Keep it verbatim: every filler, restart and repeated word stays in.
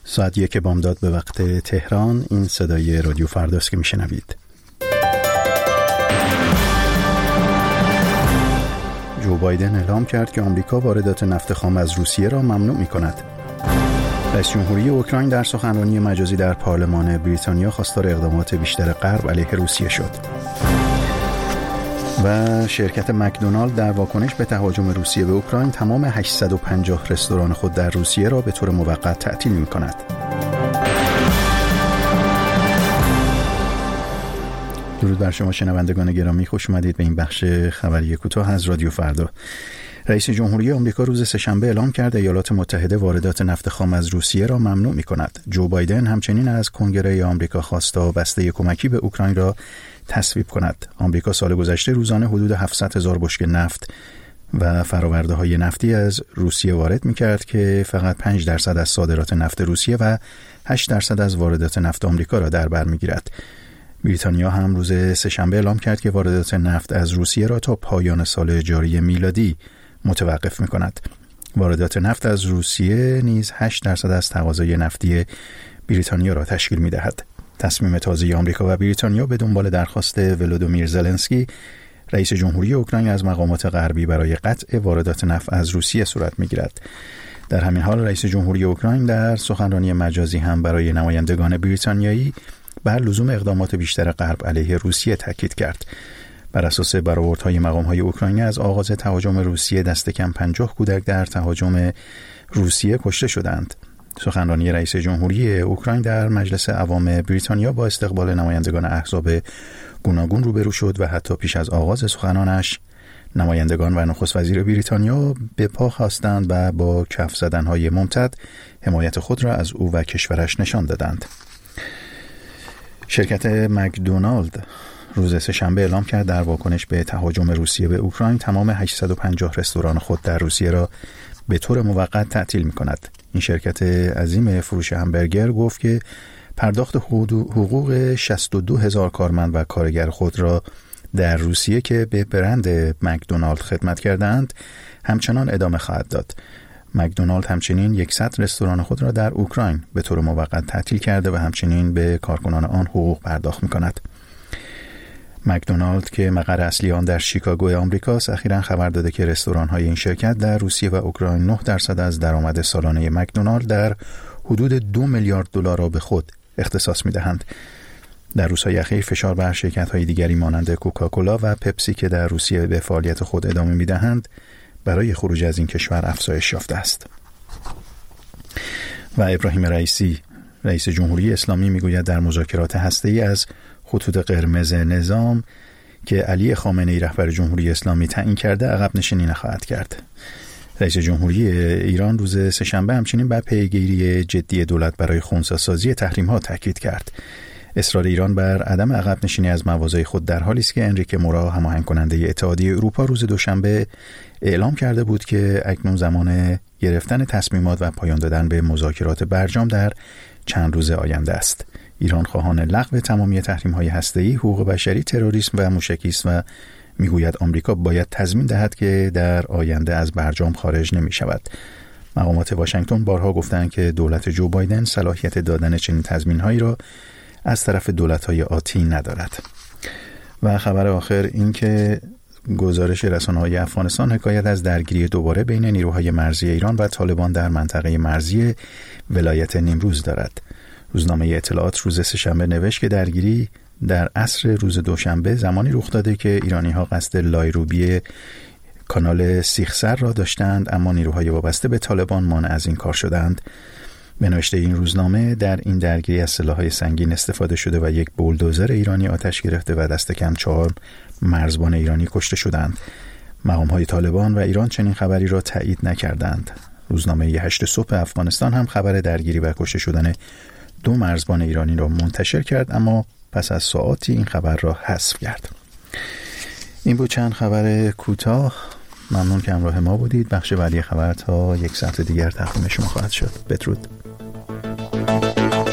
ساعت یک بامداد به وقت تهران. این صدای رادیو فرداست که میشنوید. جو بایدن اعلام کرد که آمریکا واردات نفت خام از روسیه را ممنوع می‌کند. رئیس جمهوری اوکراین در سخنرانی مجازی در پارلمان بریتانیا خواستار اقدامات بیشتر غرب علیه روسیه شد. و شرکت مکدونالد در واکنش به تهاجم روسیه به اوکراین تمام هشتصد و پنجاه رستوران خود در روسیه را به طور موقت تعطیل می‌کند. درود بر شما شنوندگان گرامی، خوش اومدید به این بخش خبری کوتاه از رادیو فردا. رئیس جمهوری آمریکا روز سه‌شنبه اعلام کرد ایالات متحده واردات نفت خام از روسیه را ممنوع می‌کند. جو بایدن همچنین از کنگره آمریکا خواست تا بسته کمکی به اوکراین را تصویب کند. آمریکا سال گذشته روزانه حدود هفتصد هزار بشکه نفت و فرآورده‌های نفتی از روسیه وارد می‌کرد که فقط پنج درصد از صادرات نفت روسیه و هشت درصد از واردات نفت آمریکا را در بر می‌گیرد. بریتانیا هم روز سه‌شنبه اعلام کرد که واردات نفت از روسیه را تا پایان سال جاری میلادی متوقف می‌کند. واردات نفت از روسیه نیز هشت درصد از تقاضای نفتی بریتانیا را تشکیل می‌دهد. تصمیم تازه آمریکا و بریتانیا به دنبال درخواست ولودیمیر زلنسکی رئیس جمهوری اوکراین از مقامات غربی برای قطع واردات نفت از روسیه صورت می‌گیرد. در همین حال رئیس جمهوری اوکراین در سخنرانی مجازی هم برای نمایندگان بریتانیایی بر لزوم اقدامات بیشتر غرب علیه روسیه تاکید کرد. بر اساس برآوردهای مقام‌های اوکراینی از آغاز تهاجم روسیه دست کم پنجاه کودک در تهاجم روسیه کشته شدند. سخنرانی رئیس جمهوری اوکراین در مجلس عوام بریتانیا با استقبال نمایندگان احزاب گوناگون روبرو شد و حتی پیش از آغاز سخنانش نمایندگان و نخست وزیر بریتانیا به پا خواستند و با کف زدن‌های ممتد حمایت خود را از او و کشورش نشان دادند. شرکت مکدونالد روز سه‌شنبه اعلام کرد در واکنش به تهاجم روسیه به اوکراین تمام هشتصد و پنجاه رستوران خود در روسیه را به طور موقت تعطیل می‌کند. این شرکت عظیم فروش همبرگر گفت که پرداخت حقوق شصت و دو هزار کارمند و کارگر خود را در روسیه که به برند مکدونالد خدمت کردند همچنان ادامه خواهد داد. مکدونالد همچنین صد رستوران خود را در اوکراین به طور موقت تعطیل کرده و همچنین به کارکنان آن حقوق پرداخت می‌کند. مکدونالد که مقر اصلی آن در شیکاگو آمریکاست، اخیراً خبر داده که رستوران‌های این شرکت در روسیه و اوکراین نه درصد از درآمد سالانه مکدونالد در حدود دو میلیارد دلار را به خود اختصاص می‌دهند. در روزهای اخیر فشار بر شرکت‌های دیگری مانند کوکاکولا و پپسی که در روسیه به فعالیت خود ادامه می‌دهند برای خروج از این کشور افزایش یافته است. و ابراهیم رئیسی رئیس جمهوری اسلامی میگوید در مذاکرات هسته‌ای از خطوط قرمز نظام که علی خامنه‌ای رهبر جمهوری اسلامی تعیین کرده عقب نشینی نخواهد کرد. رئیس جمهوری ایران روز سه‌شنبه همچنین بر پیگیری جدی دولت برای خنثی‌سازی تحریم‌ها تاکید کرد. اصرار ایران بر عدم عقب نشینی از مواضع خود در حالی است که انریکه مورا هماهنگ کننده اتحادیه اروپا روز دوشنبه اعلام کرده بود که اکنون زمان گرفتن تصمیمات و پایان دادن به مذاکرات برجام در چند روز آینده است. ایران خواهان لغو تمامی تحریم‌های هسته‌ای، حقوق بشری، تروریسم و موشکی است و میگوید آمریکا باید تضمین دهد که در آینده از برجام خارج نمی‌شود. مقامات واشنگتن بارها گفتند که دولت جو بایدن صلاحیت دادن چنین تضمین‌هایی را از طرف دولت‌های آتی ندارد. و خبر آخر این که گزارش رسانه‌های افغانستان حکایت از درگیری دوباره بین نیروهای مرزی ایران و طالبان در منطقه مرزی ولایت نیمروز دارد. روزنامه اطلاعات روز سه‌شنبه نوشت که درگیری در عصر روز دوشنبه زمانی رخ داده که ایرانی‌ها قصد لایروبی کانال سیخسر را داشتند، اما نیروهای وابسته به طالبان مانع از این کار شدند. به نوشته این روزنامه در این درگیری از سلاح‌های سنگین استفاده شده و یک بولدوزر ایرانی آتش گرفته و دست کم چهار مرزبان ایرانی کشته شدند. مقام‌های طالبان و ایران چنین خبری را تایید نکردند. روزنامه هشت صبح افغانستان هم خبر درگیری و کشته شدن دو مرزبان ایرانی را منتشر کرد، اما پس از ساعاتی این خبر را حذف کرد. این بود چند خبر کوتاه. ممنون که همراه ما بودید. بخش بعدی خبر تا یک ساعت دیگر تقدیم شما خواهد شد. بدرود.